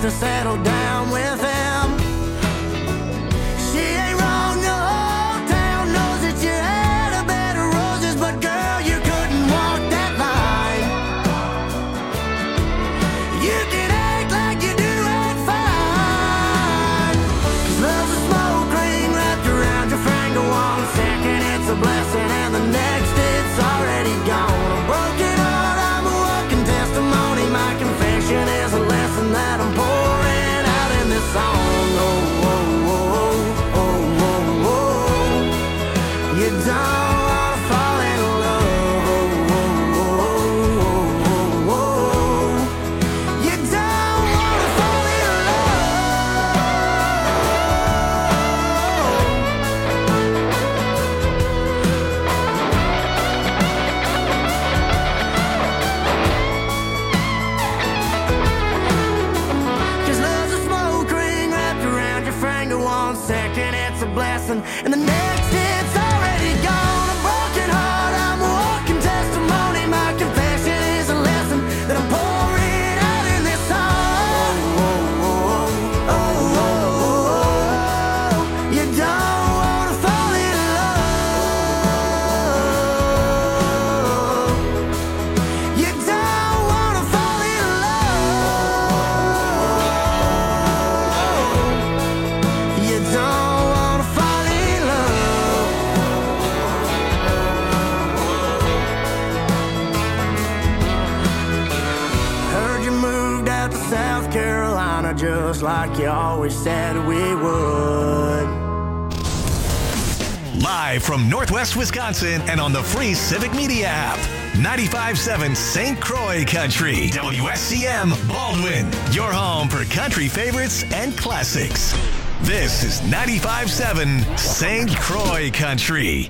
to settle down with him. She ain't wrong, the whole town knows that you had a bed of roses, but girl, you couldn't walk that line. You can act like you do it fine. 'Cause love's a smoke ring wrapped around your finger. One second it's a blessing and the next it's already gone. A broken heart, I'm a walking testimony. My confession is a lesson that I'm pouring out in this song. Oh, oh, oh, oh, oh, oh. You don't wanna fall in love. Oh, oh, oh, oh, oh, oh. You don't wanna fall in Cause love's a smoke ring wrapped around your finger. One second it's a blessing and the next it's already gone. A broken heart, I'm a walking testimony. My confession is a lesson that I'm pouring out in this song. Oh, oh, oh, oh, oh, oh. You don't wanna fall in love. You don't wanna fall in love. You don't wanna fall in love. Heard you moved out to South Carolina just like you always said we would. Live from Northwest Wisconsin and on the free Civic Media app. 95.7 St. Croix Country. WSCM Baldwin. Your home for country favorites and classics. This is 95.7 St. Croix Country.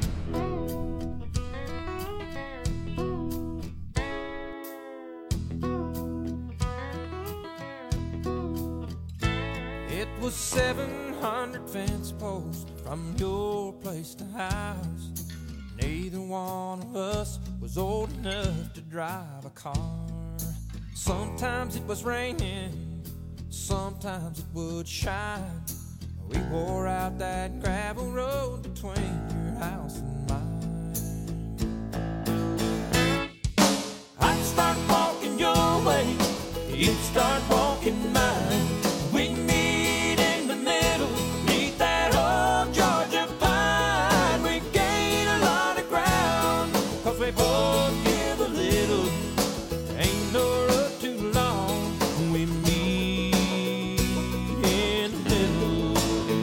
It was 700 fence posts from your place to house. Neither one of us was old enough to drive a car. Sometimes it was raining, sometimes it would shine. We wore out that gravel road between your house and mine. I'd start walking your way, you'd start walking mine. We'd meet in the middle, meet that old Georgia pine. We gain a lot of ground, 'cause we both give a little. Ain't no road too long, we meet in the middle.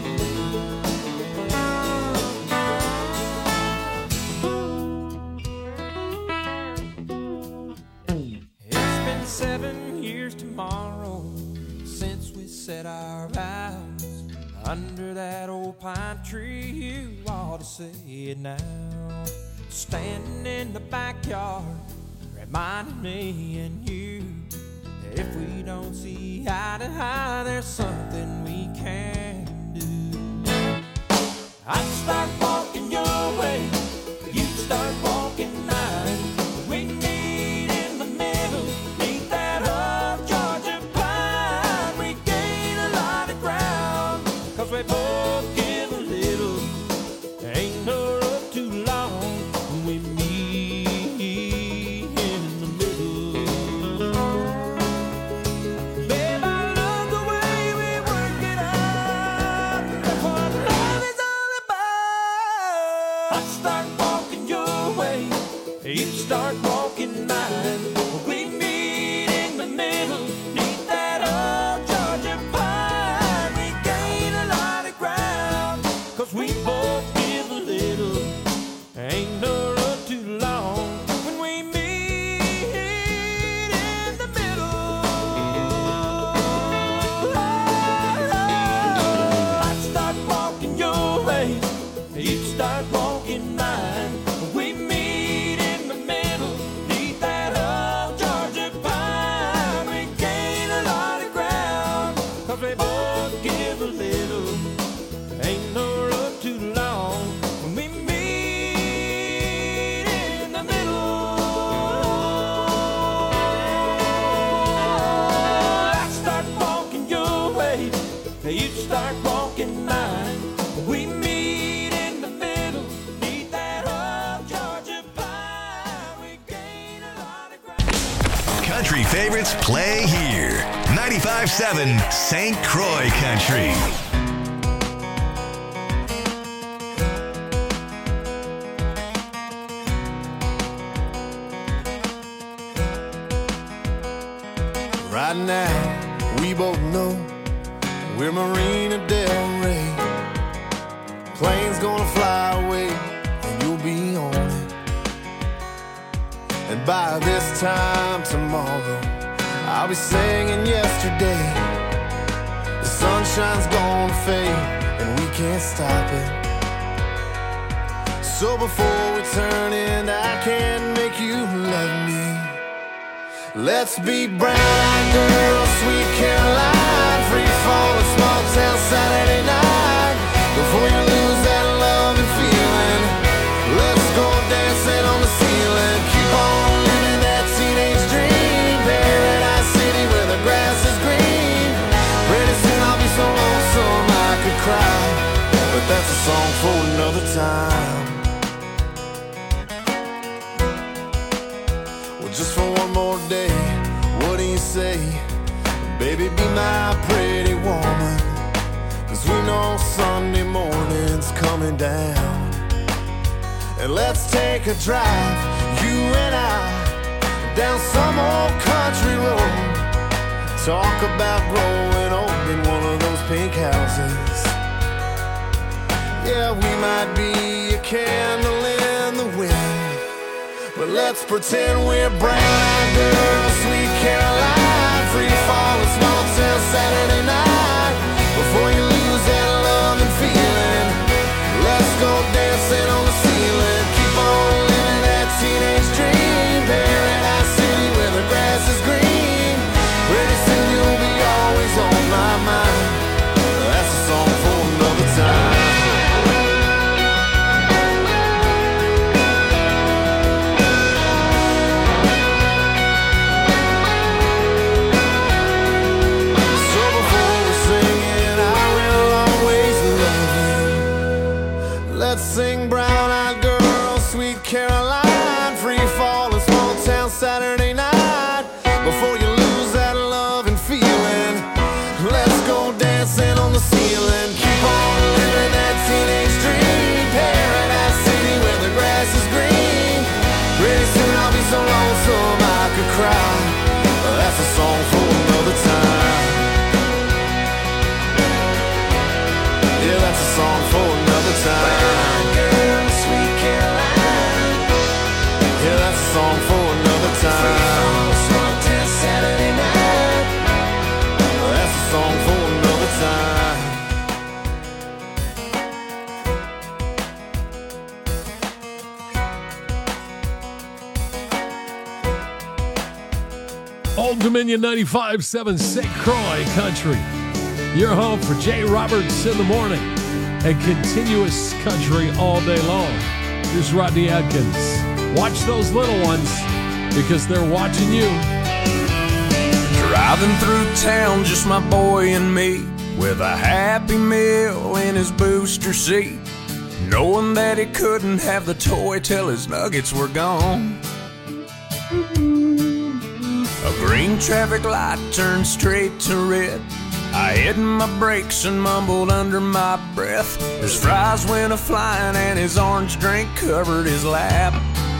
It's been 7 years tomorrow since we said our vows under that old pine tree. You ought to say it now. Standing in the backyard, reminding me and you that if we don't see eye to eye, there's something we can do. I'd start walking your way, you'd start walking mine. We meet in the middle, meet that old Georgia pine. We gain a lot of ground, 'cause we both give a little. Ain't no road too long, we meet in the middle. Babe, I love the way we work it out. play here. 95.7 St. Croix Country. Right now, we both know we're Marina Del Rey. Plane's gonna fly away, and you'll be on it. And by this time tomorrow, I'll be singing yesterday. The sunshine's gonna fade, and we can't stop it. So before we turn in, I can't make you love me. Let's be brown girls, sweet Caroline, free fall, a small town Saturday night. Before you lose that love and feeling, let's go dancing on the ceiling. Keep on living that teenage dream, Paradise City where the grass is green. Pretty soon I'll be so lonesome I could cry, but that's a song for another time. Well, just for one more day, what do you say? Baby, be my pretty woman, 'cause we know Sunday morning's coming down. And let's take a drive, you and I, down some old country road. Talk about growing old in one of those pink houses. Yeah, we might be a candle in the wind, but let's pretend we're brown-eyed girls, sweet Caroline, free fall, a small town Saturday night. Before you lose that love and feeling, let's go dancing on the ceiling. Keep on living that teenage dream, Paradise City where the grass is green. Pretty soon you'll be always on my mind. That's a song for another time. Let's sing brown-eyed girl, sweet Caroline, free fall, a small town Saturday night. Before you lose that love and feeling, let's go dancing on the ceiling. Keep on living that teenage dream, Paradise City where the grass is green. Pretty soon I'll be so lonesome I could cry. That's a song for another time. Yeah, that's a song for another time. Girl, sweet Caroline. Yeah, that's a song for another time. Small town Saturday night. That's a song for another time. Old Dominion 95.7 St. Croix Country. Your home for Jay Roberts in the morning and continuous country all day long. Here's Rodney Adkins. Watch those little ones because they're watching you. Driving through town, just my boy and me, with a Happy Meal in his booster seat, knowing that he couldn't have the toy till his nuggets were gone. A green traffic light turned straight to red. I hit my brakes and mumbled under my breath. His fries went a-flying and his orange drink covered his lap.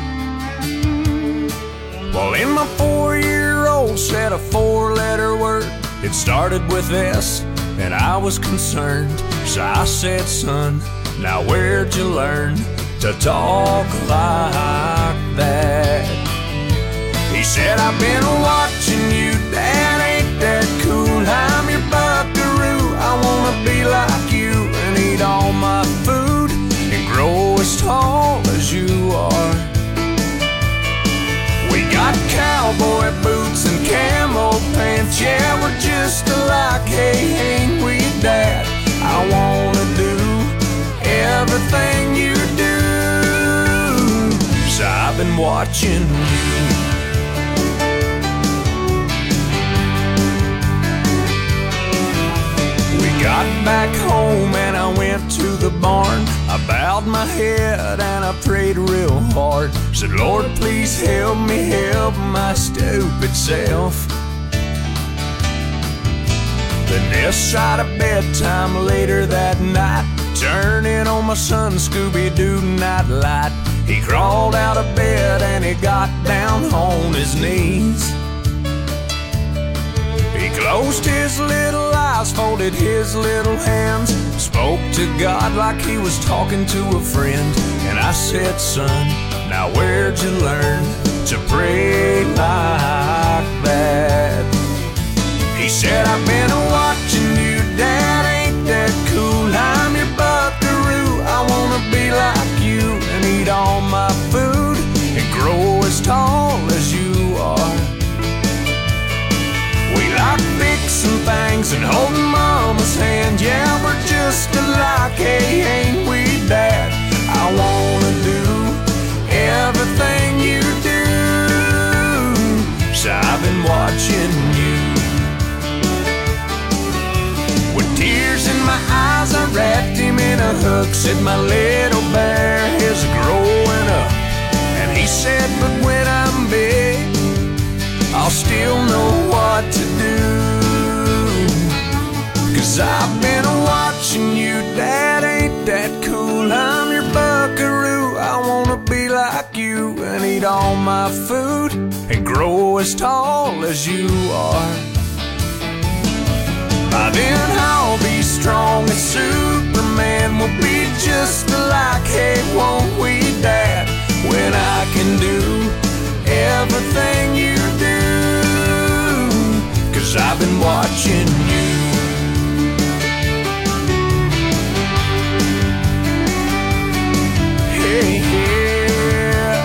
Well, in my 4-year-old said a 4-letter word. It started with S, and I was concerned. So I said, son, now where'd you learn to talk like that? He said, I've been watching you, Dad, ain't that cool? I'm your buckaroo, I wanna be like you and eat all my food and grow as tall as you are. We got cowboy boots and camo pants, yeah, we're just alike, hey, ain't we, Dad? I wanna do everything you do, so I've been watching you. Got back home and I went to the barn. I bowed my head and I prayed real hard. Said, Lord, please help me help my stupid self. Then this side of bedtime later that night, turning on my son Scooby-Doo nightlight. He crawled out of bed and he got down on his knees. He closed his little eyes, folded his little hands, spoke to God like he was talking to a friend. And I said, son, now where'd you learn to pray like that? He said, I've been watching you, Dad, ain't that cool? I'm your buckaroo, I wanna be like you and eat all my food and grow as tall as you are. We like fixing things and holding Mama's hand. Yeah, we're just alike, hey, ain't we, Dad? I wanna do everything you do, so I've been watching you. With tears in my eyes, I wrapped him in a hug, said my little bear is growing up. And he said, but when I'm big, I'll still know what to do. 'Cause I've been watching you, Dad, ain't that cool? I'm your buckaroo, I wanna be like you and eat all my food and grow as tall as you are. By then I'll be strong as Superman, we'll be just alike, hey, won't we, Dad? When I can do everything you do, 'cause I've been watching you. Hey, yeah.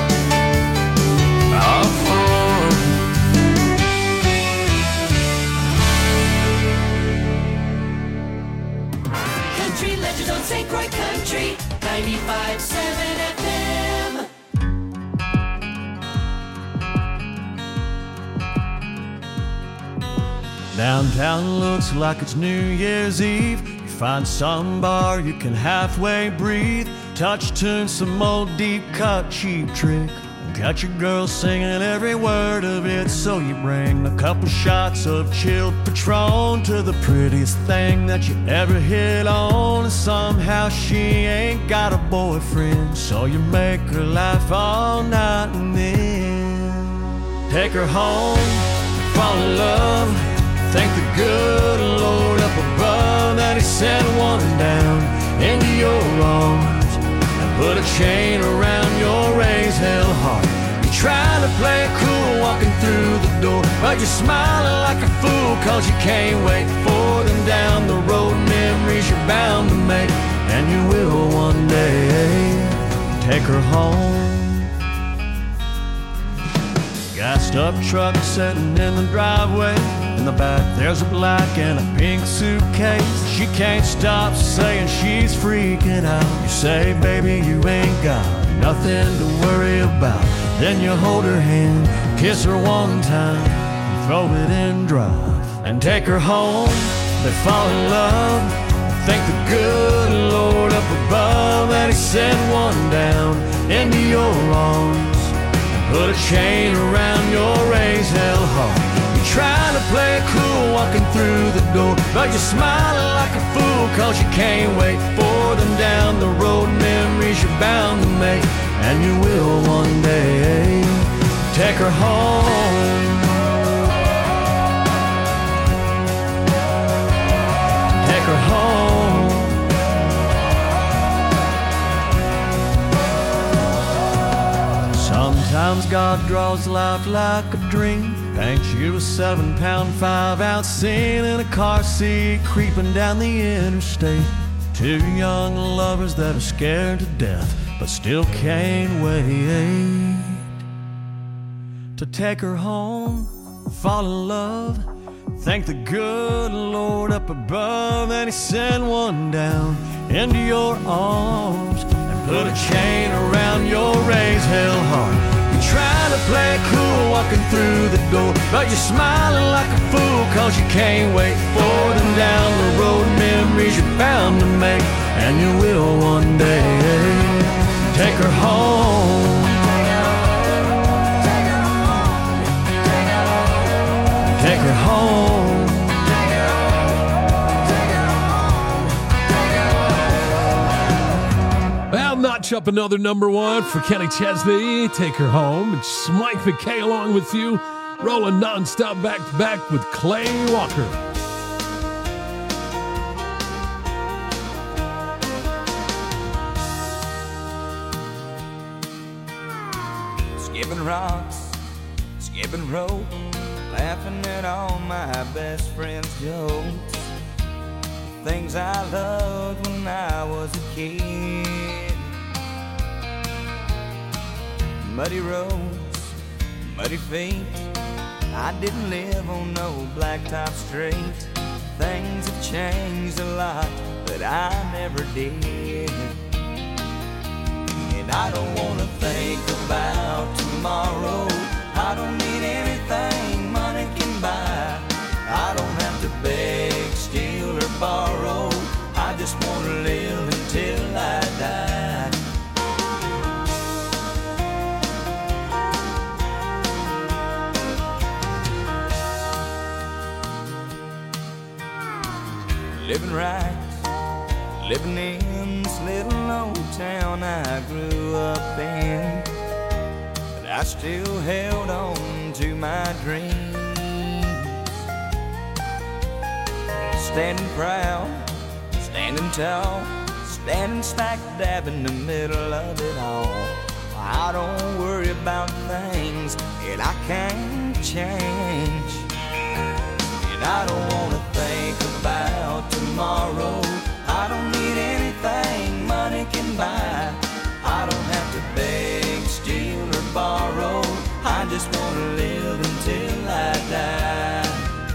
Country Legends on St. Croix Country 95.7 FM. Downtown looks like it's New Year's Eve. You find some bar you can halfway breathe, touch tune some old deep cut Cheap Trick, and got your girl singing every word of it. So you bring a couple shots of chilled Patron to the prettiest thing that you ever hit on, and somehow she ain't got a boyfriend, so you make her laugh all night and then take her home, fall in love. Thank the good Lord up above that he sent one down into your arms and put a chain around your raised hell heart. You're trying to play it cool walking through the door, but you're smiling like a fool 'cause you can't wait for them down the road. Memories you're bound to make, and you will one day. Take her home. Gassed up truck sitting in the driveway. In the back there's a black and a pink suitcase. She can't stop saying she's freaking out. You say, baby, you ain't got nothing to worry about. Then you hold her hand, kiss her one time, and throw it in drive and take her home. They fall in love. Thank the good Lord up above that he sent one down into your arms and put a chain around your raised hell heart. Trying to play it cool walking through the door, but you're smiling like a fool 'cause you can't wait for them down the road. Memories you're bound to make, and you will one day. Take her home. Take her home. Sometimes God draws life like a dream, paints you a 7-pound 5-ounce scene in a car seat creeping down the interstate. Two young lovers that are scared to death but still can't wait to take her home, fall in love. Thank the good Lord up above that he sent one down into your arms and put a chain around your raised hell heart. Trying to play it cool walking through the door, but you're smiling like a fool 'cause you can't wait for them down the road. Memories you're bound to make, and you will one day. Take her home. Take her home. Notch up another number one for Kenny Chesney. Take Her Home. It's Mike McKay along with you, rolling nonstop back to back with Clay Walker. Skipping rocks, skipping rope, laughing at all my best friends' jokes. Things I loved when I was a kid. Muddy roads, muddy feet. I didn't live on no blacktop street. Things have changed a lot, but I never did. And I don't wanna think about tomorrow. I don't need anything money can buy. I don't have to beg, steal, or borrow. I just wanna live until I die. Living right, living in this little old town I grew up in. But I still held on to my dreams. Standing proud, standing tall, standing smack dab in the middle of it all. I don't worry about things that I can't change. And I don't wanna think about tomorrow. I don't need anything money can buy. I don't have to beg, steal, or borrow. I just wanna live until I die.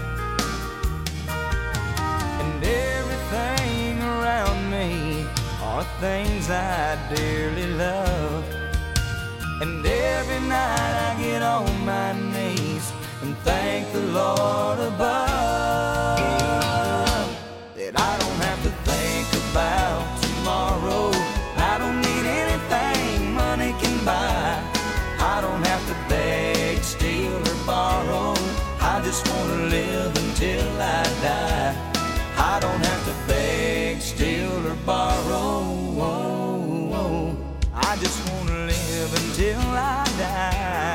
And everything around me are things I dearly love. And every night I get on my knees and thank the Lord above that I don't have to think about tomorrow. I don't need anything money can buy. I don't have to beg, steal, or borrow. I just wanna live until I die. I don't have to beg, steal, or borrow. I just wanna live until I die.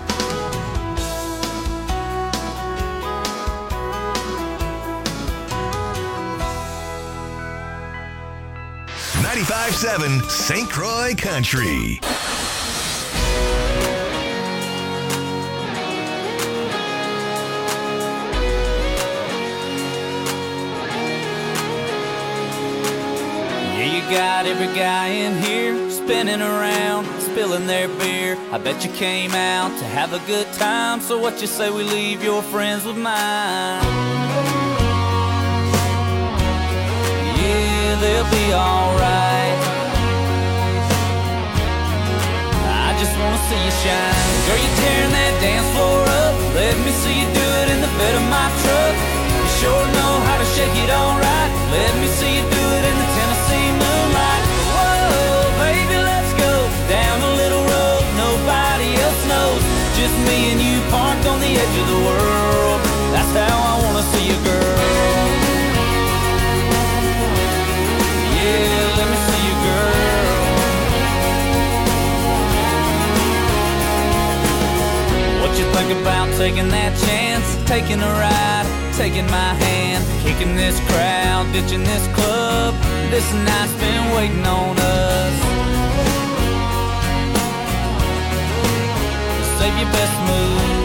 95.7 St. Croix Country. Yeah, you got every guy in here spinning around, spilling their beer. I bet you came out to have a good time. So what you say we leave your friends with mine? Yeah, they'll be alright. I just wanna see you shine. Girl, you tearing that dance floor up. Let me see you do it in the bed of my truck. You sure know how to shake it alright. Let me see you do it in the Tennessee moonlight. Whoa, baby, let's go down a little road nobody else knows. Just me and you parked on the edge of the world. That's how I wanna see you, girl. Yeah, let me see you, girl. What you think about taking that chance? Taking a ride, taking my hand, kicking this crowd, ditching this club. This night's been waiting on us. Save your best move.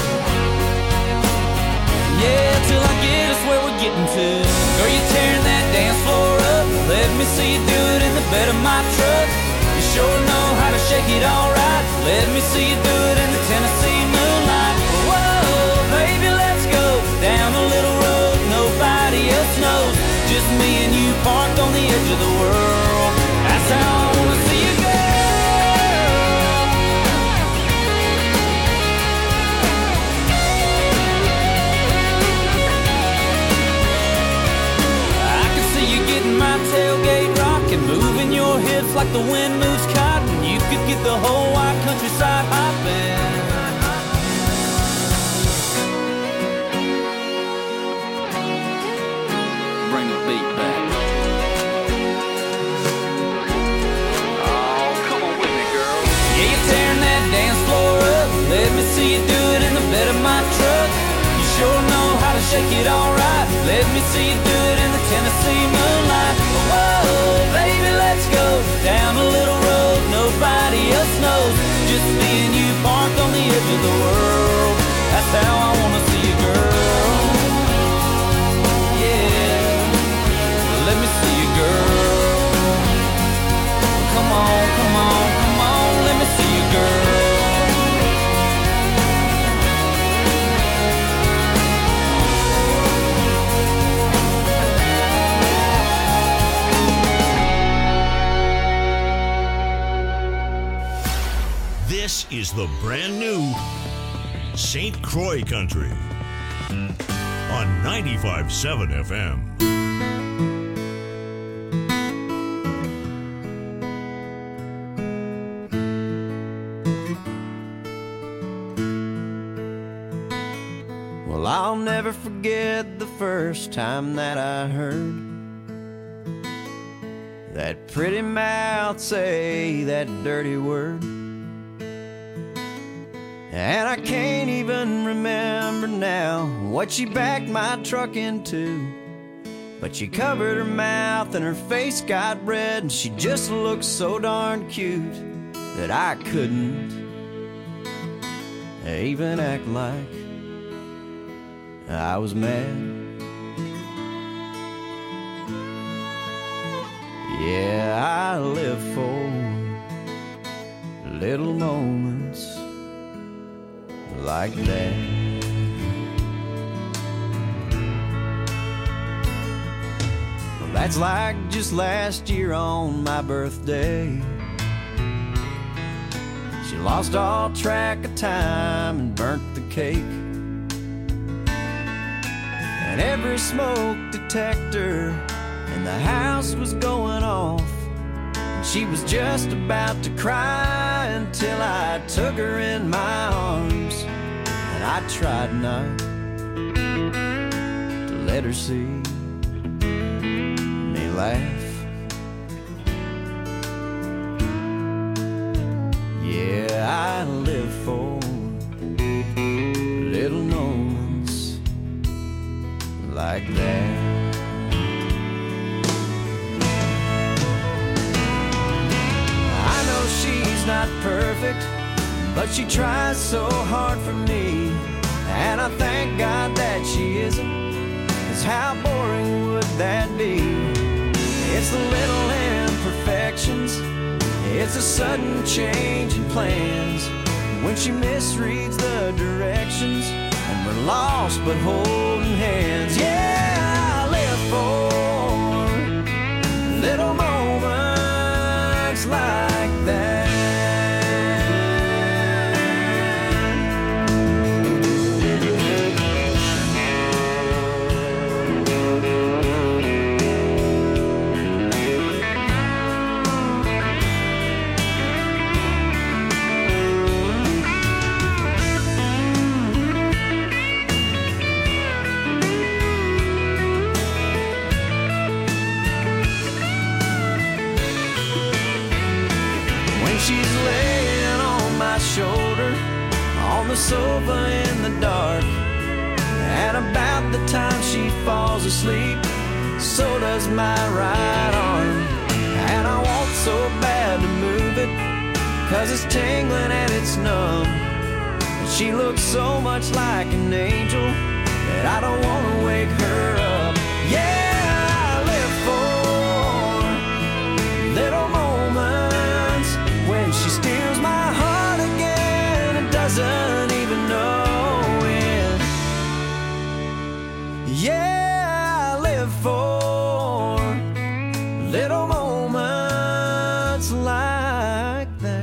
Yeah, till I get us where we're getting to. Girl, you tearing that dance floor up. Let me see you do it in the bed of my truck. You sure know how to shake it alright. Let me see you do it in the Tennessee moonlight. Whoa, baby, let's go down a little road nobody else knows. Just me and you parked on the edge of the world. That's how I wanna see you, girl. I can see you getting my tailgate rocking, moving your hips like the wind moves cotton. You could get the whole wide countryside hopping. Bring the beat back. Oh shake it all right. Let me see you do it in the Tennessee moonlight. Whoa, baby, let's go down a little road nobody else knows. Just me and you parked on the edge of the world. That's how I wanna see you, girl. Yeah, let me see you, girl. Come on, come on, come on, let me see you, girl. This is the brand new St. Croix Country on 95.7 FM. Well, I'll never forget the first time that I heard that pretty mouth say that dirty word. And I can't even remember now what she backed my truck into, but she covered her mouth and her face got red, and she just looked so darn cute that I couldn't even act like I was mad. Yeah, I live for little moments like that. Well, that's like just last year on my birthday. She lost all track of time and burnt the cake, and every smoke detector in the house was going off. She was just about to cry until I took her in my arms, and I tried not to let her see me laugh. Yeah, I live for little moments like that. She's not perfect, but she tries so hard for me, and I thank God that she isn't, 'cause how boring would that be? It's the little imperfections, it's a sudden change in plans, when she misreads the directions, and we're lost but holding hands. Yeah, I live for little moments like that. She's laying on my shoulder on the sofa in the dark, and about the time she falls asleep, so does my right arm. And I want so bad to move it, 'cause it's tingling and it's numb, but she looks so much like an angel that I don't want to wake her up. Yeah, I live for little moments when she steals my heart again and doesn't even know it. Yeah, I live for little moments like that.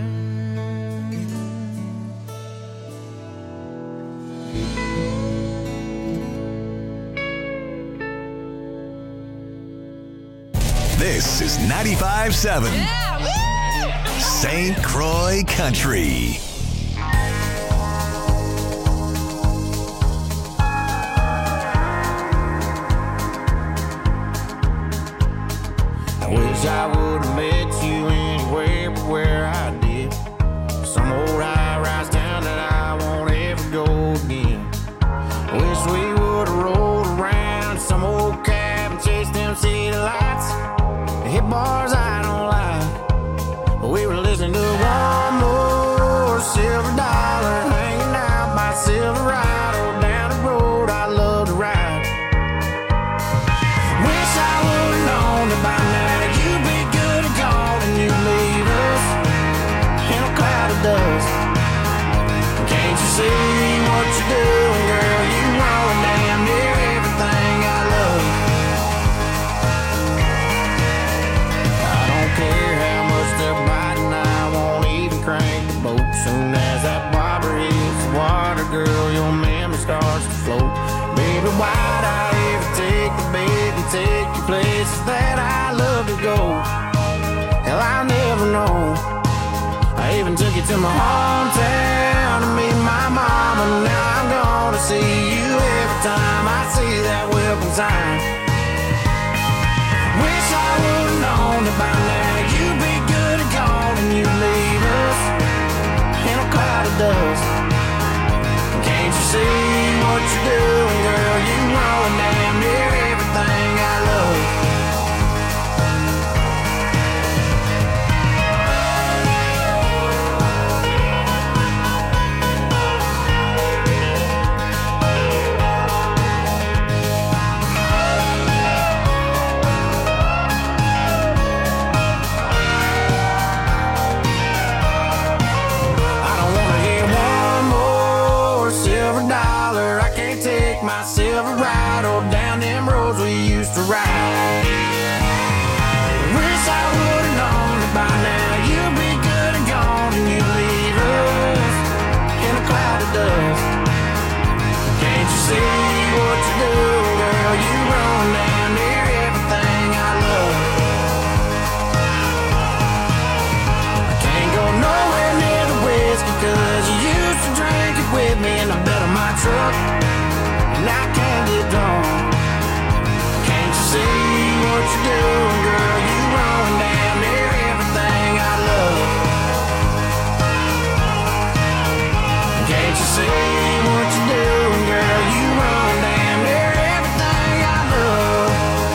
This is 95.7 St. Croix Country. I wish I would have met you anywhere but where I did. Some old high-rise town that I won't ever go again. Wish we would have rolled lights, hit bars I don't like. We were listening to one more silver dollar, hanging out by Silverado, down the road I love to ride. Wish I would've known that by now you'd be good and gone and you'd leave us in a cloud of dust. Can't you see what you're doing, girl? You ruin damn near everything I love. I don't care how much they're biting, I won't even crank the boat. Soon as that bobber hits the water, girl, your memory starts to float. Baby, why'd I ever take the bait and take you places that I love to go? Hell, I'll never know. I even took you to my hometown to meet my mama. Now I'm gonna see you every time I see that welcome sign. Wish I would've known that by now you'd be good and gone and you'd leave us in a cloud of dust. Can't you see what you're doing, girl? You ruin damn near everything I love. My Silverado down them roads we used to ride. Wish I would've known that by now you'd be good and gone and you'd leave us in a cloud of dust. Can't you see what you do, girl? You run down near everything I love. I can't go nowhere near the whiskey 'cause you used to drink it with me in the bed of my truck. And I can't get drunk. Can't you see what you're doing, girl? You run down near everything I love. Can't you see what you're doing, girl? You run down near everything I love.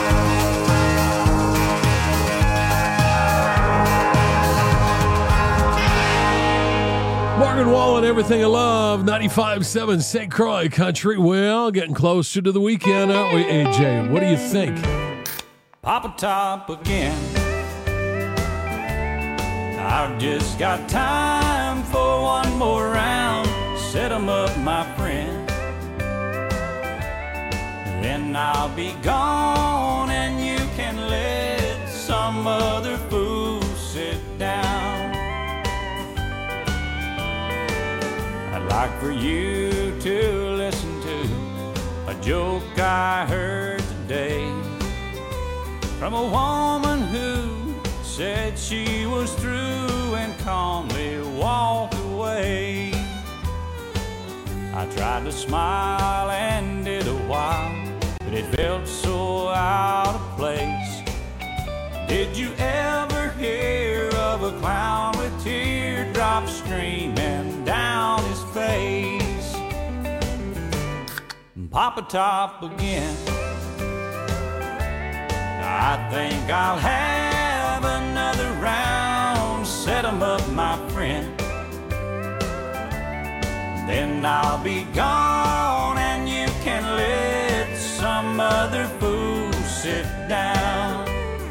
Morgan Wallen, Everything I Love, 95.7 St. Croix Country. Well, getting closer to the weekend, aren't we, AJ? What do you think? Papa Top again. I've just got time for one more round. Set 'em up, my friend. Then I'll be gone and you can let some other fool sit down. I'd like for you to listen to a joke I heard today from a woman who said she was through and calmly walked away. I tried to smile and did a while, but it felt so out of place. Did you ever hear of a clown with teardrops streaming down his face? Papa Top again. I think I'll have another round. Set 'em up, my friend. Then I'll be gone and you can let some other fool sit down.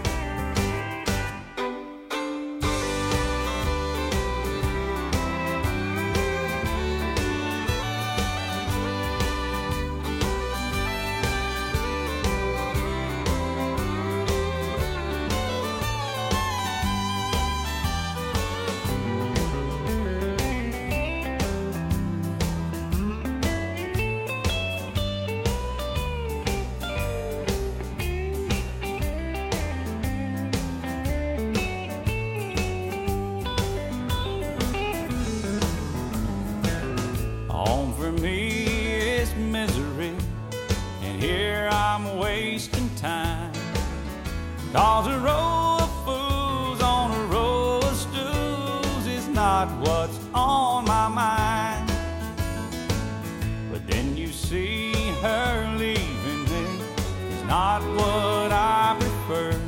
Cause a row of fools on a row of stools is not what's on my mind. But then you see her leaving me is not what I prefer.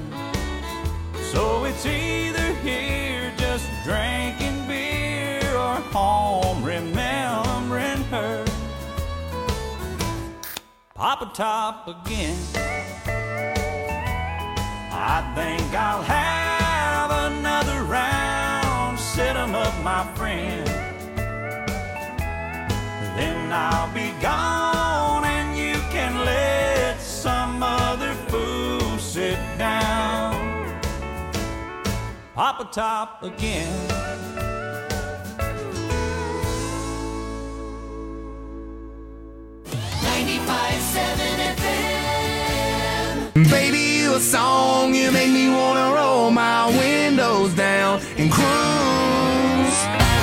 Papa Top again. I think I'll have another round, set 'em up, my friend. Then I'll be gone and you can let some other fool sit down. Papa Top again. Baby, you a song, you make me wanna roll my windows down and cruise.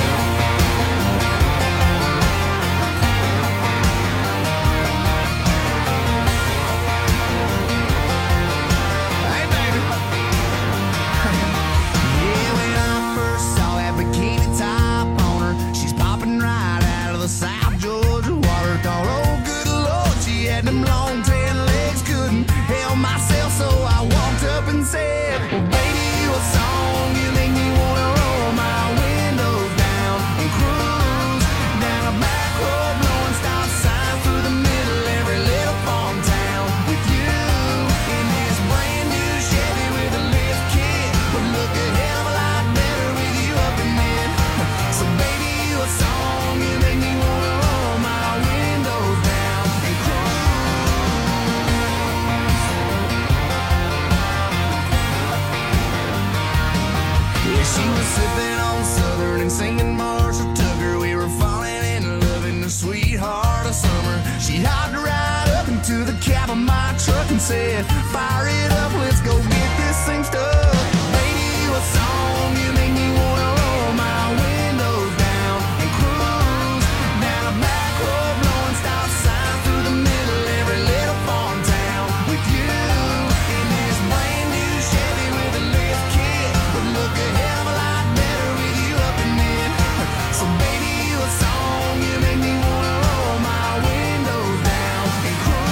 Hey, baby. Yeah, when I first saw that bikini top on her, she's popping right out of the South Georgia water. Thought, oh, good Lord, she had them long tan legs, couldn't help myself, so I walked up and said, well, baby, you a song, you make me wanna roll my windows down and cruise down a back road, blowing stop signs through the middle every little farm town with you in this brand new Chevy with a lift kit. Would look a hell of a lot better with you up in it. So baby, you a song, you make me wanna roll my windows down and cruise. Yeah, she was sipping on Southern and singing Marshall Tucker. We were falling in love in the sweetheart of summer. She hopped right up into the cab of my truck and said, fire it up, let's go get this thing stuck. Baby, you a song, you make me wanna roll my windows down and cruise down a back road, blowing stop signs through the middle every little farm town with you in this brand new Chevy with a lift kit. Would look a hell of a lot better with you up in it. So baby, you a song, you make me wanna roll my windows down and cruise.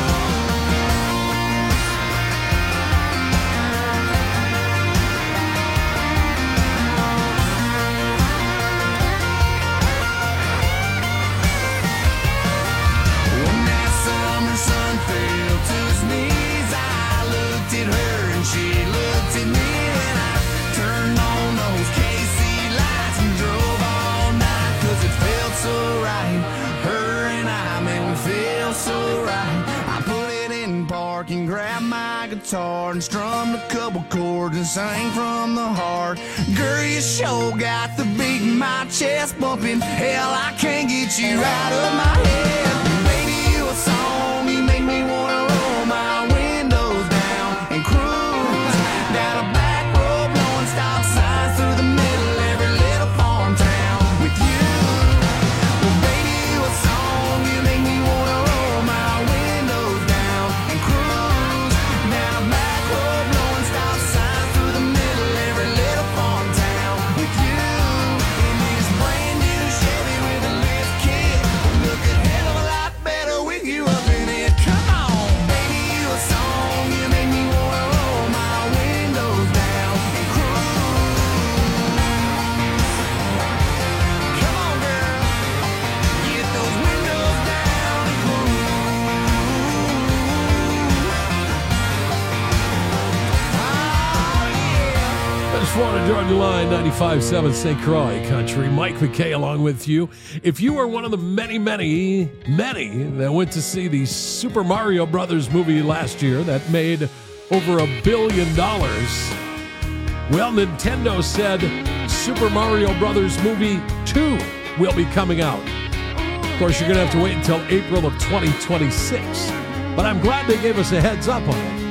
When that summer sun fell to his knees, I looked at her and she looked at me, and I turned on those KC lights and drove all night, 'cause it felt so right. Her and I, man, we feel so right. I put it in park and grabbed my guitar and strummed a couple chords and sang from the heart. Girl, you sure got the beat in my chest bumping. Hell, I can't get you out of my head. Baby, you a song, you make me wanna roll my windows down and cruise down a back road, blowing stop signs through the middle every little farm town with you. Well, baby, you a song, you make me wanna roll my windows down and cruise down a back road, blowing stop signs through the middle every little farm town with you in this brand new Chevy with a lift kit. Look a hell of a lot better with you up in it. Come on, baby, you a song, you make me wanna roll my windows down and cruise. Come on, girl, get those windows down and cruise. Oh, yeah. I just want to join the line, 95.7 St. Croix Country. Mike McKay along with you. If you are one of the many that went to see the Super Mario Brothers movie last year that made over $1 billion, well, Nintendo said Super Mario Brothers movie 2 will be coming out. Of course, you're going to have to wait until April of 2026. But I'm glad they gave us a heads up on it.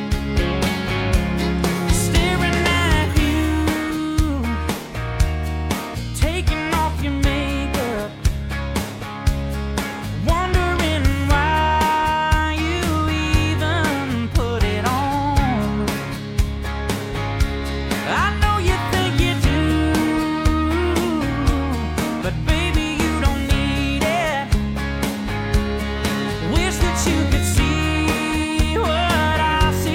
Staring at you, taking off your makeup, wondering why you even put it on. I know you think you do, but baby, you don't need it. Wish that you could see what I see.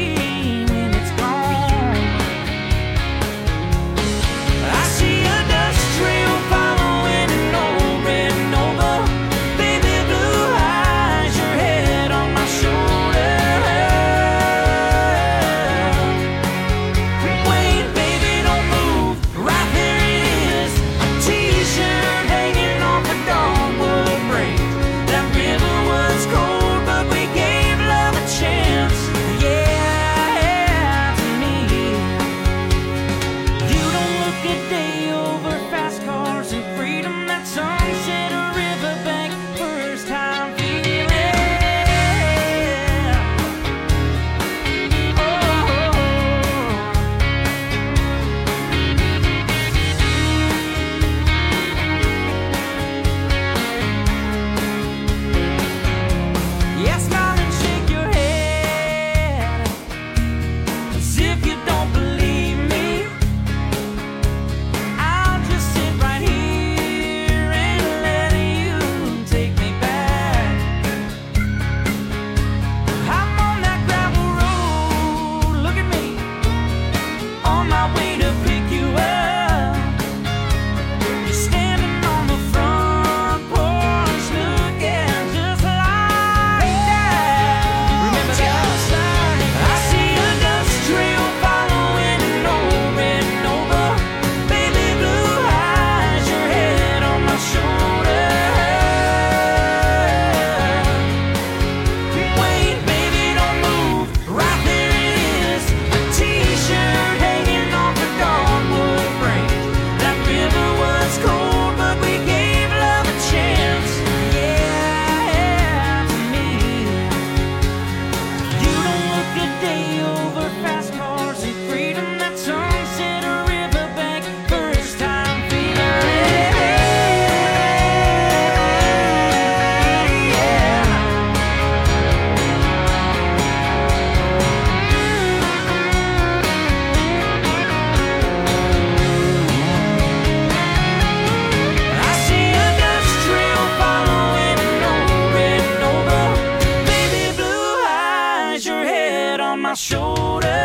shoulder.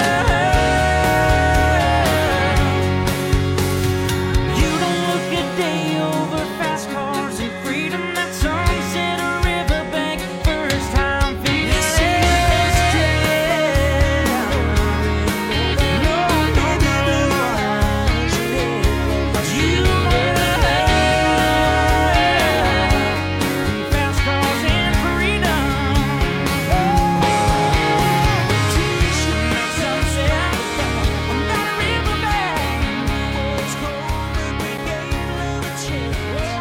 You don't look a day over fast cars and freedom. That sunset or riverbank, first time feeling this you fast cars and freedom. Sunset on that riverbank, was cold, but we gave love a chance.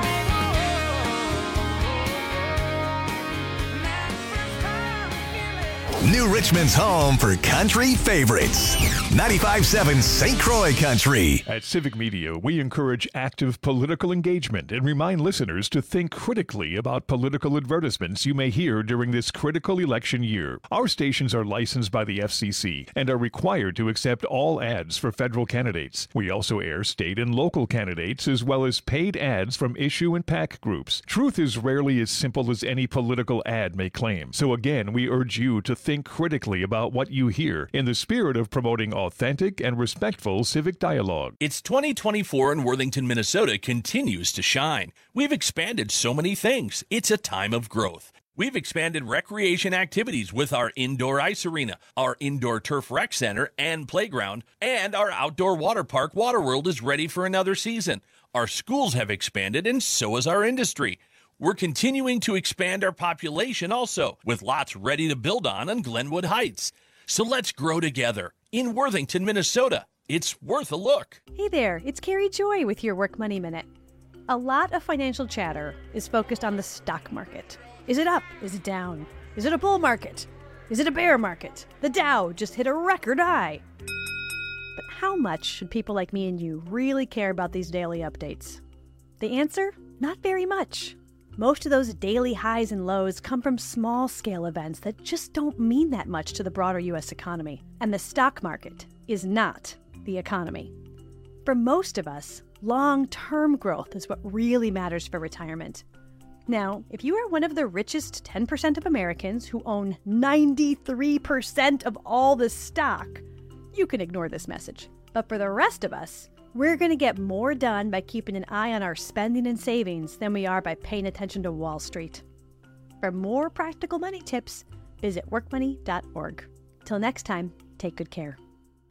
New Richmond's home for country favorites. 95.7 St. Croix Country. At Civic Media, we encourage active political engagement and remind listeners to think critically about political advertisements you may hear during this critical election year. Our stations are licensed by the FCC and are required to accept all ads for federal candidates. We also air state and local candidates as well as paid ads from issue and PAC groups. Truth is rarely as simple as any political ad may claim. So again, we urge you to think critically about what you hear in the spirit of promoting authentic and respectful civic dialogue. It's 2024 and Worthington, Minnesota continues to shine. We've expanded so many things. It's a time of growth. We've expanded recreation activities with our indoor ice arena, our indoor turf rec center and playground, and our outdoor water park Waterworld is ready for another season. Our schools have expanded and so has our industry. We're continuing to expand our population also, with lots ready to build on Glenwood Heights. So let's grow together in Worthington, Minnesota. It's worth a look. Hey there, it's Carrie Joy with your Work Money Minute. A lot of financial chatter is focused on the stock market. Is it up? Is it down? Is it a bull market? Is it a bear market? The Dow just hit a record high. But how much should people like me and you really care about these daily updates? The answer? Not very much. Most of those daily highs and lows come from small-scale events that just don't mean that much to the broader U.S. economy. And the stock market is not the economy. For most of us, long-term growth is what really matters for retirement. Now, if you are one of the richest 10% of Americans who own 93% of all the stock, you can ignore this message. But for the rest of us, we're going to get more done by keeping an eye on our spending and savings than we are by paying attention to Wall Street. For more practical money tips, visit workmoney.org. Till next time, take good care.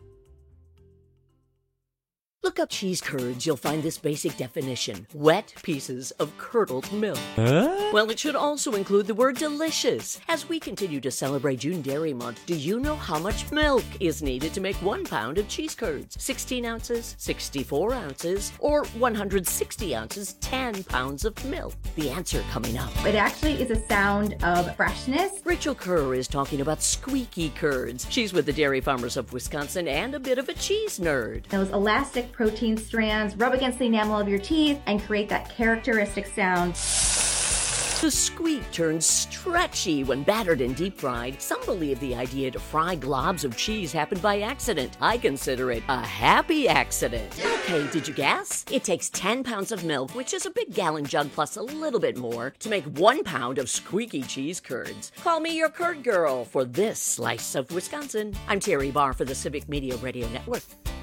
Look up cheese curds, you'll find this basic definition. Wet pieces of curdled milk. Well, it should also include the word delicious. As we continue to celebrate June Dairy Month, do you know how much milk is needed to make 1 pound of cheese curds? 16 ounces, 64 ounces, or 160 ounces, 10 pounds of milk? The answer coming up. It actually is a sound of freshness. Rachel Kerr is talking about squeaky curds. She's with the Dairy Farmers of Wisconsin and a bit of a cheese nerd. Those elastic protein strands rub against the enamel of your teeth and create that characteristic sound. The squeak turns stretchy when battered and deep fried. Some believe the idea to fry globs of cheese happened by accident. I consider it a happy accident. Okay, did you guess? It takes 10 pounds of milk, which is a big gallon jug plus a little bit more, to make 1 pound of squeaky cheese curds. Call me your curd girl for this slice of Wisconsin. I'm Terry Barr for the Civic Media Radio Network.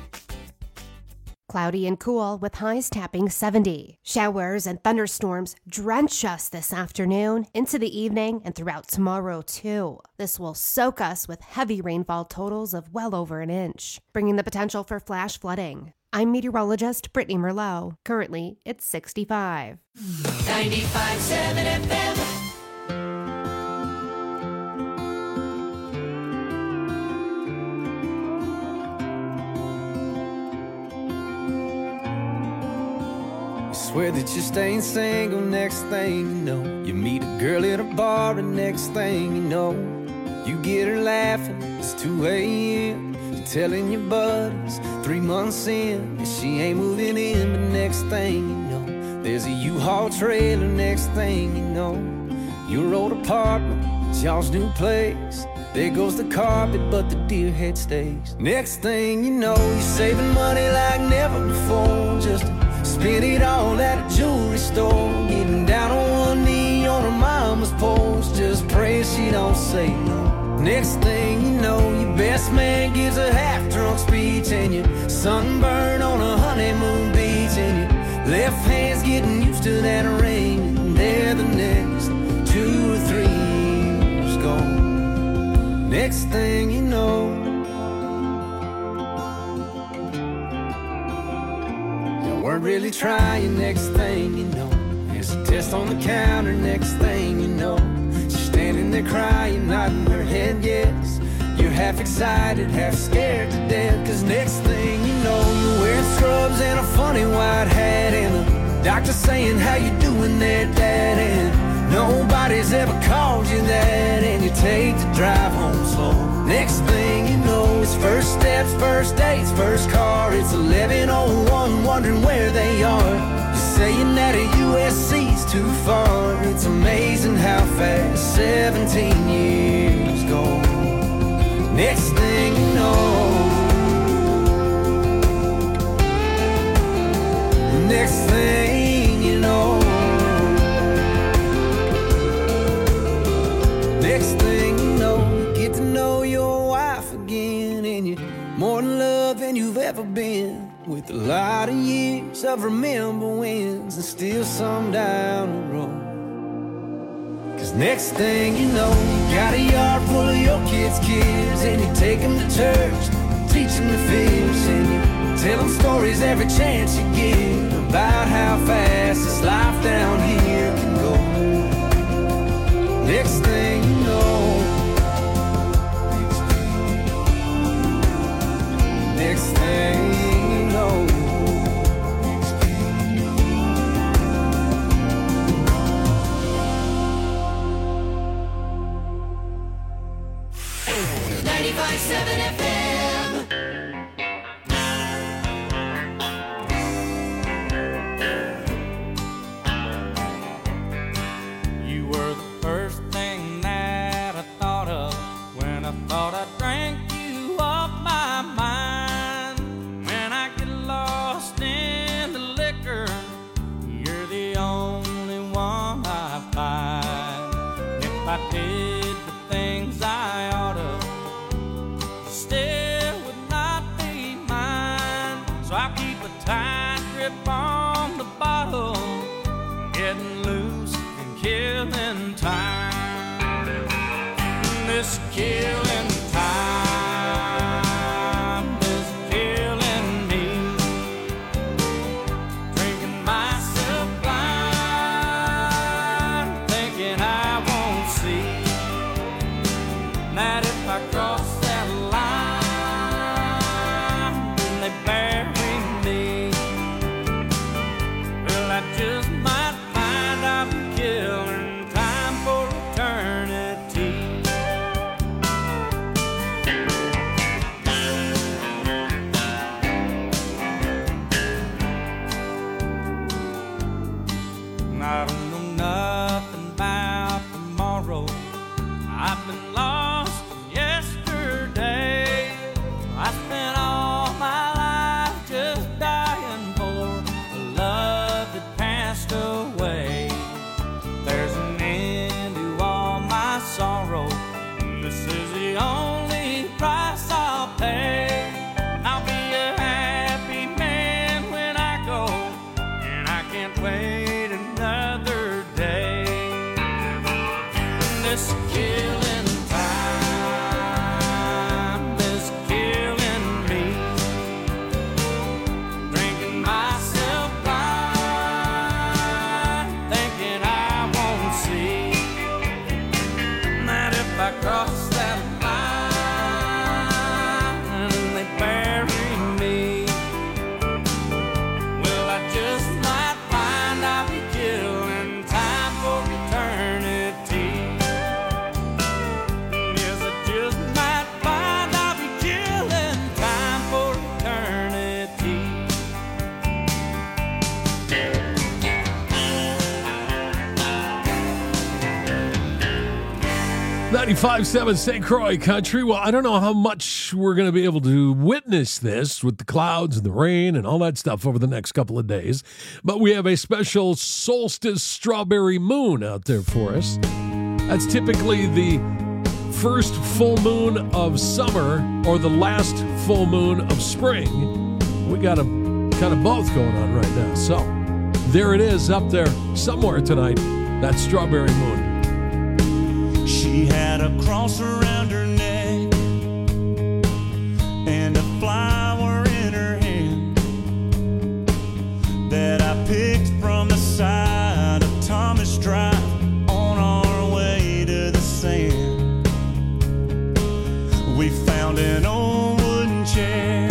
Cloudy and cool with highs tapping 70. Showers and thunderstorms drench us this afternoon, into the evening, and throughout tomorrow too. This will soak us with heavy rainfall totals of well over an inch, bringing the potential for flash flooding. I'm meteorologist Brittany Merlot. Currently, it's 65. 95.7 FM. Swear that you're staying single, next thing you know, you meet a girl at a bar, and next thing you know, you get her laughing, it's 2 a.m. You're telling your buddies 3 months in, and she ain't moving in, but next thing you know, there's a U-Haul trailer, next thing you know, your old apartment, it's y'all's new place. There goes the carpet, but the deer head stays. Next thing you know, you're saving money like never before, just spend it all at a jewelry store, getting down on one knee on her mama's porch, just pray she don't say no. Next thing you know, your best man gives a half-drunk speech, and you sunburn on a honeymoon beach, and your left hand's getting used to that rain, and there the next 2 or 3 years gone. Next thing you know, you weren't really trying. Next thing you know, there's a test on the counter. Next thing you know, she's standing there crying, nodding her head yes. You're half excited, half scared to death, 'cause next thing you know, you're wearing scrubs and a funny white hat, and the doctor saying, how you doing there, Dad? And nobody's ever called you that, and you take the drive home slow. Next thing you know, it's first steps, first dates, first car. It's 11:01, wondering where they are. You're saying that a USC's too far. It's amazing how fast 17 years go. Next thing you know, next thing you know, next thing you know, you get to know your wife again, and you're more in love than you've ever been, with a lot of years of remember wins and still some down the road. 'Cause next thing you know, you got a yard full of your kids' kids, and you take them to church, teach them to fish, and you tell them stories every chance you get about how fast this life down here can go. Next thing you know, next thing you know, 95.7 FM. You were the first thing that I thought of when I thought I drank you off my mind. When I get lost in the liquor, you're the only one I find. If I did the things I ought to, still would not be mine. So I keep a tight grip on the bottle, getting loose and killing time. This killing time is killing me. Drinking myself blind, thinking I won't see that if I cross that line, they bury me. Well, I just might find I'm killing time for eternity. 95.7 St. Croix Country. Well, I don't know how much we're going to be able to witness this with the clouds and the rain and all that stuff over the next couple of days, but we have a special solstice strawberry moon out there for us. That's typically the first full moon of summer or the last full moon of spring. We got a kind of both going on right now. So there it is up there somewhere tonight, that strawberry moon. She had a cross around her neck and a flower in her hand that I picked from the side of Thomas Drive on our way to the sand. We found an old wooden chair,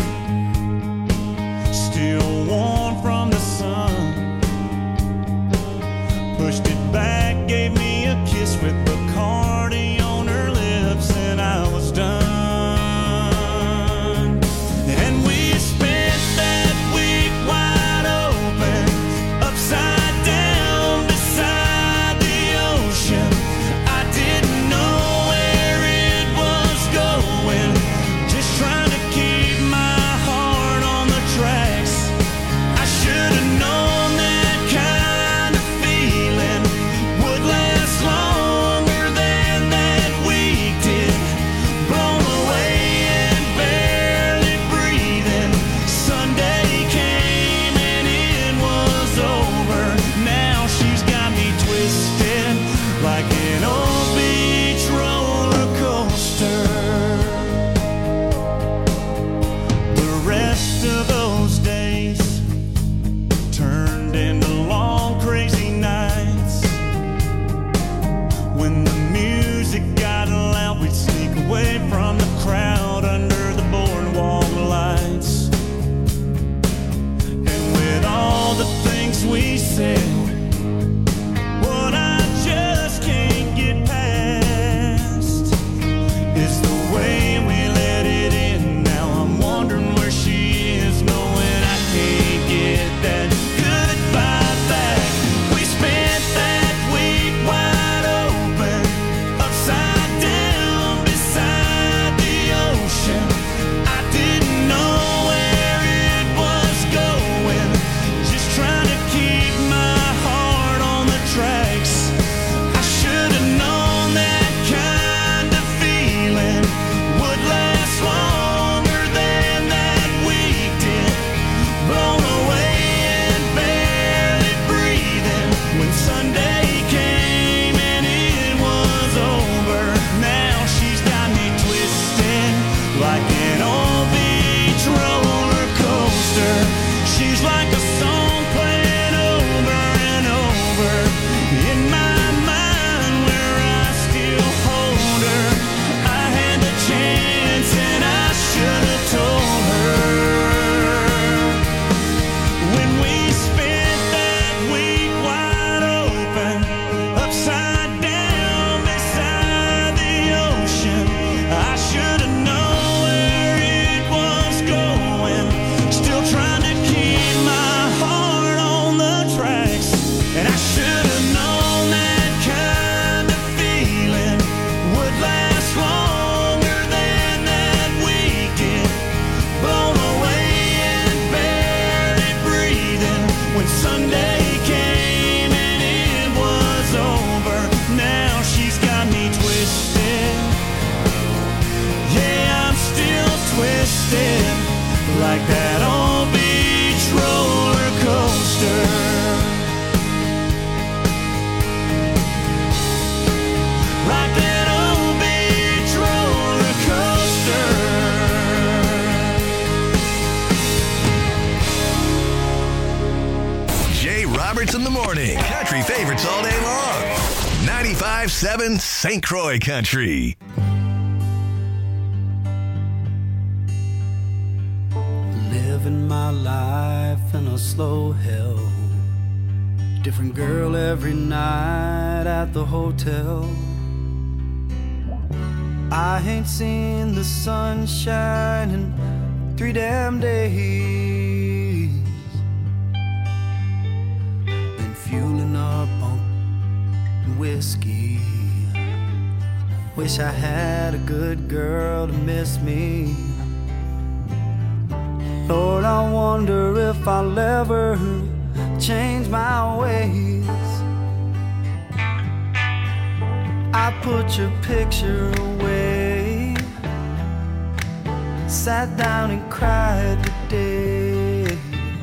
still warm from the sun. Pushed it back, gave me a kiss with Bacardi on her lips, and I was done. And we spent that week wide open, upside down beside the ocean. I didn't know where it was going, just trying to keep my heart on the tracks. I should have known that kind of feeling would last longer than that week did. Blown away and barely breathing. Sunday came and it was over. Now she's got me twisted like an old beach roller coaster. The rest of those days turned into long crazy nights. When the music got loud, we'd sneak away from the crowd under the boardwalk lights. And with all the things we said, what I just can't get past is the way we let it in. Now I'm wondering where she is, knowing I can't get that goodbye back. We spent that week wide open, upside down beside the ocean. I didn't know where it was going, just trying to keep my heart on the tracks. I should have known that kind of feeling would last longer than that week did. Blown away and barely breathing when Sunday came and it was over. Now she's got me twisted like an old beach roller coaster. She's like a song playing over and over in my mind, where I still hold her. I had the chance and I should have told her. When we spent that week wide open, upside down beside the ocean, I should have known where it was going, still trying to keep my heart on the tracks. And I should have known that kind of feeling would last longer than that week did. Blown away and barely breathing when Sunday came and it was over. Now she's got me twisted. Yeah, I'm still twisted like that old beach roller coaster. Like that old beach roller coaster. Jay Roberts in the morning. Country favorites all day long. 95.7 St. Croix Country. Living my life in a slow hell. Different girl every night at the hotel. I ain't seen the sunshine in 3 damn days. Been fueling up on whiskey. Wish I had a good girl to miss me. Lord, I wonder if I'll ever change my ways. I put your picture away sat down and cried today.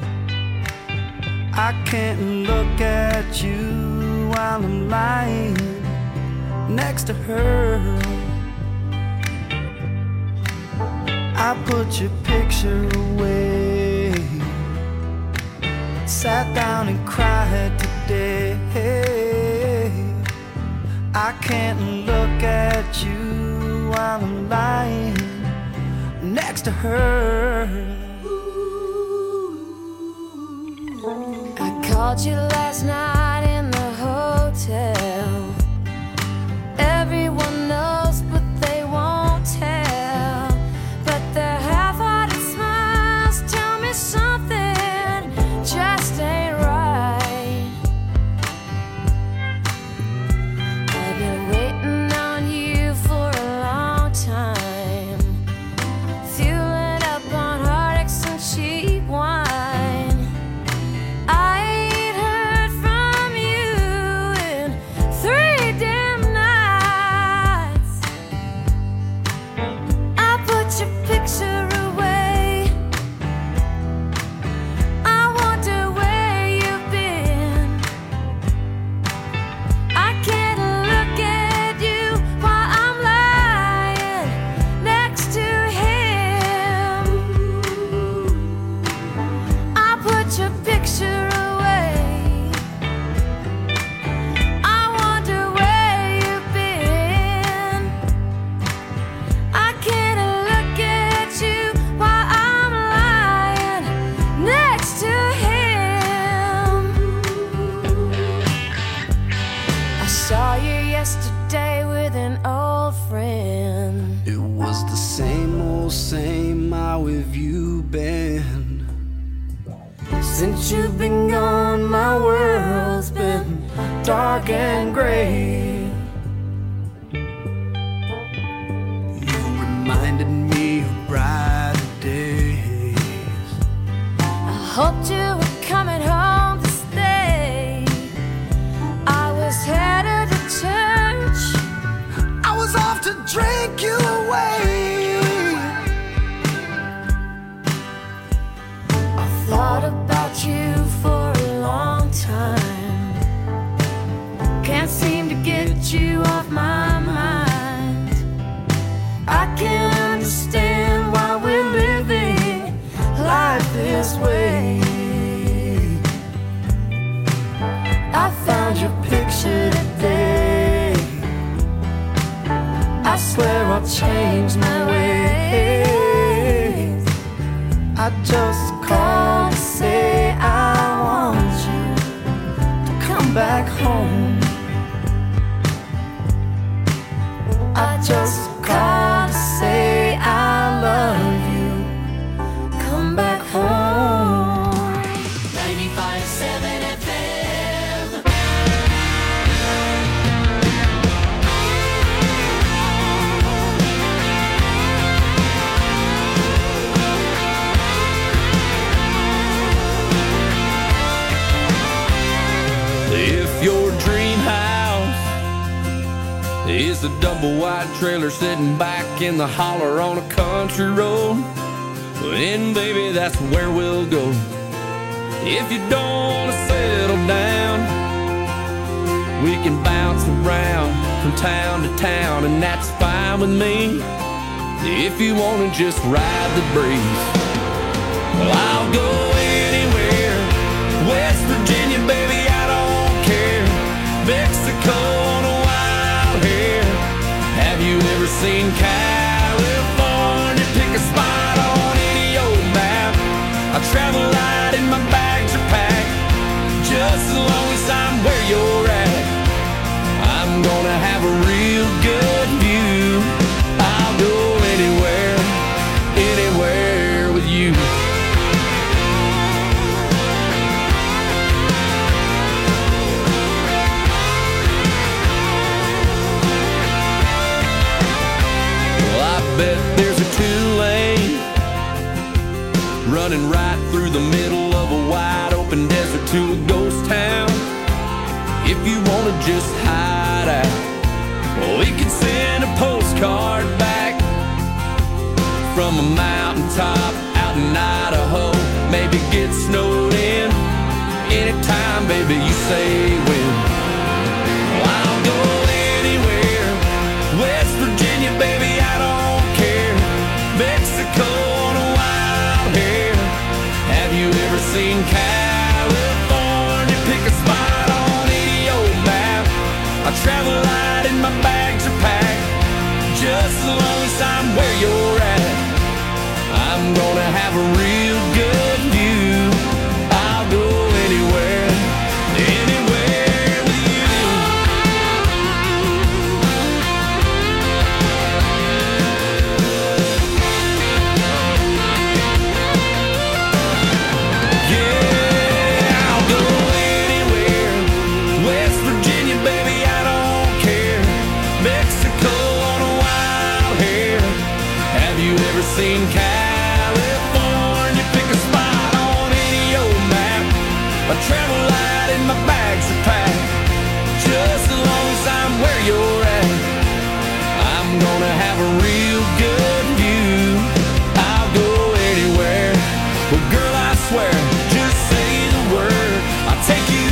I can't look at you while I'm lying next to her. I put your picture away, sat down and cried today. I can't look at you while I'm lying next to her. I called you last night in the hotel. Everyone knows, but they won't tell. But their half-hearted smiles tell me something just ain't right. I've been waiting on you for a long time, fueling up on heartaches and cheap wine. I ain't heard from you in 3 damn nights. I put your picture away. I wonder where you've been. I can't look at you while I'm lying next to him. I put your picture away. I wonder where you've been. I can't look at you while I'm lying next to him. I saw you yesterday with an old friend. It was the same old same. How have you been? Since you've been gone, my world's been dark and gray. You reminded me of brighter days. I hoped you were coming home to stay. I was headed to church. I was off to drink you away. I thought about you for a long time. Can't seem to get you off my mind. I can't understand why we're living life this way. I found your picture today. I swear I'll change my ways. I just called to say I want you to come back home. I just called to say I love you. Come back home. 95.7 FM. If your dream house is a double wide trailer sitting back in the holler on a country road, then baby, that's where we'll go. If you don't want to settle down, we can bounce around from town to town, and that's fine with me. If you want to just ride the breeze, well, I'll go anywhere. West Virginia, baby, I don't care. Mexico on a wild hair. Have you ever seen California? Pick a spot on any old map. I travel light and my bags are packed. Just as long as I'm where you're at, I'm gonna have a real good view. I'll go anywhere, anywhere with you. Well, I bet there's a 2-lane running right through the middle of a wide open desert to a ghost town. If you wanna just hide out, well, we can send a postcard back from a mountaintop out in Idaho. Maybe get snowed in anytime, baby, you say when. Well, I'll go anywhere. West Virginia, baby, I don't care. Mexico on a wild hair. Have you ever seen California? Pick a spot on any old map. I travel light and my bags are packed. Just as long as I'm where you're at, I'm gonna have a real good view. I'll go anywhere, anywhere with you. Yeah, I'll go anywhere. West Virginia, baby, I don't care. Mexico on a wild hair. Have you ever seen California? Pick a spot on any old map. I travel light and my bags are packed. Just as long as I'm where you're at, I'm gonna have a real good view. I'll go anywhere. Well, girl, I swear, just say the word. I'll take you